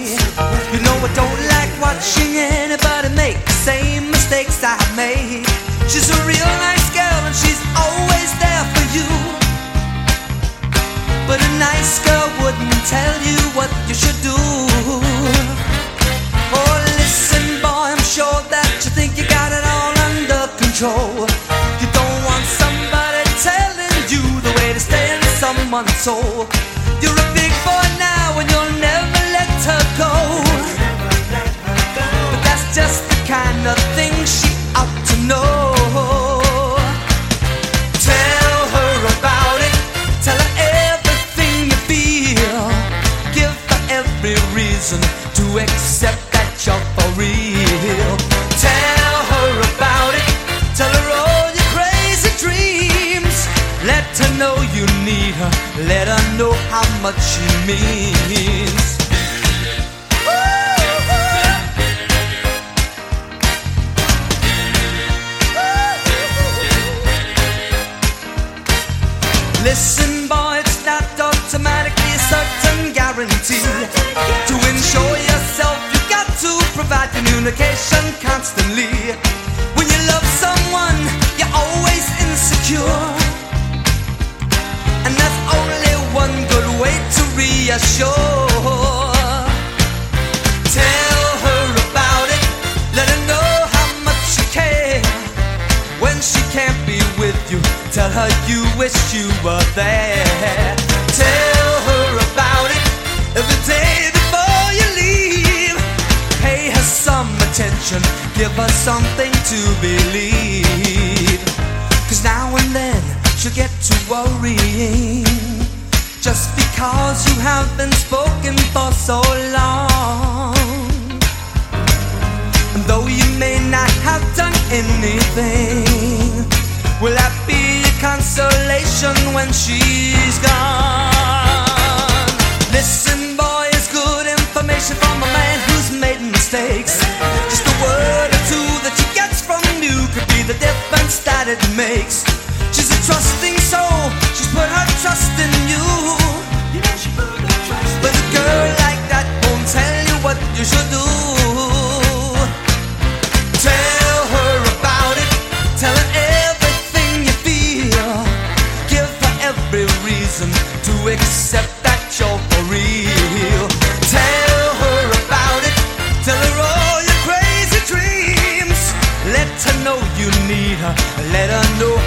You know I don't like watching anybody make the same mistakes I made. She's a real nice girl and she's always there for you. But a nice girl wouldn't tell you what you should do. Oh, listen boy, I'm sure that you think you got it all under control. You don't want somebody telling you the way to stay in someone's soul. You're a big boy now and you'll never let her go. But that's just the kind of thing she ought to know. Tell her about it. Tell her everything you feel. Give her every reason to accept that you're for real. Tell her about it. Tell her all your crazy dreams. Let her know you need her. Let her know how much she means. Listen boy, it's not automatically a certain guarantee. To ensure yourself, you got to provide communication constantly. When you love someone, you're always insecure, and that's only one good way to reassure. Tell her about it. Let her know how much you care. When she can't be with you, tell her you wish you were there. Tell her about it every day before you leave. Pay her some attention, give her something to believe. 'Cause now and then she'll get to worrying, just because you have been spoken for so long. And though you may not have done anything, will that be a consolation when she's gone? Listen boy, it's good information from a man who's made mistakes. Just a word or two that she gets from you could be the difference that it makes. She's a trusting soul, she's put her trust in you. You know she put her trust in you. But a girl like that won't tell you what you should do. Tell her about it, tell her everything you feel. Give her every reason to accept that you're for real. Tell her about it, tell her all your crazy dreams. Let her know you need her, let her know